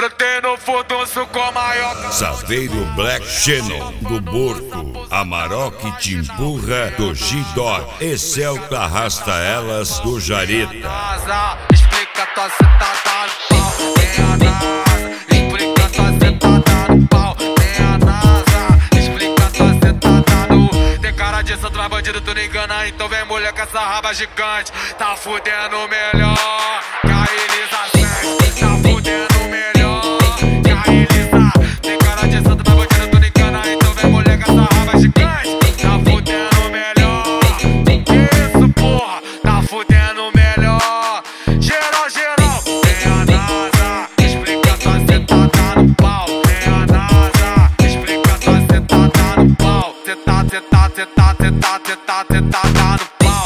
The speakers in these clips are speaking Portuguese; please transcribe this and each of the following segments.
Brotei no furdunço com a maior. Saveiro Black Shannon do Borto, Amarok te empurra do G-Dog, esse é o que arrasta elas do Jareta. Explica tua sentada no pau, tem a NASA. Explica tua sentada no pau, tem a NASA. Explica tua sentada no. Tem cara de santo, mas bandido tu não engana. Então vem mulher com essa raba gigante. Tá fudendo melhor que a Elisa Sete. Tá fudendo melhor que a Elisa. Tem cara de santo, mas bandido tu não engana. Então vem mulher com essa raba gigante. Tá fudendo melhor. Isso porra, tá fudendo melhor. Geral, geral, tem a NASA. Explica tua sentada no pau. Tem a NASA. Explica tua sentada no pau. Sentada no pau.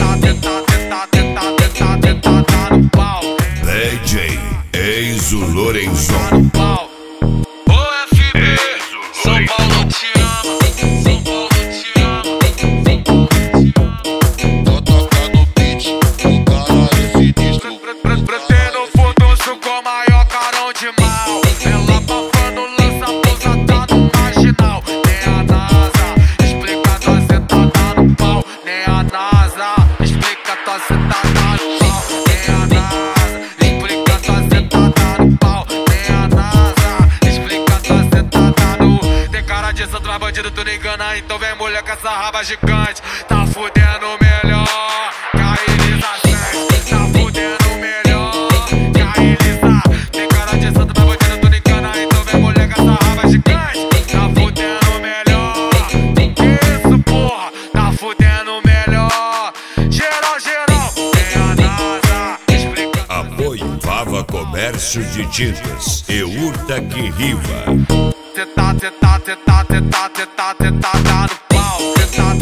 Sentada no pau. DJ Enzo Lorenzon. Ô FB, São Paulo te ama. São Paulo te ama. Tô tocando beat, o caralho sinistro. Brotei no furdunço com maior carão de mal. Ela bafando, lança pousa, tá no marginal. Nem a NASA, explica tua sentada no pau. Nem a NASA, explica tua sentada no pau. Nem a NASA, explica tua sentada no pau. Nem a NASA, explica tua sentada no. Tem cara de santo, mas bandido tu não engana. Então vem mulher com essa raba gigante. Tá fudendo melhor que a Elisa Sete. Tá fudendo melhor que a Elisa. Tem cara de santo, mas bandido tu não engana. Então vem mulher com essa raba gigante. Tá fudendo melhor. Isso porra, tá fudendo melhor. Geral, geral, tem a NASA. Explica. Apoio Vava Comércio de Tintas e Urta que Riva. Tá no pau.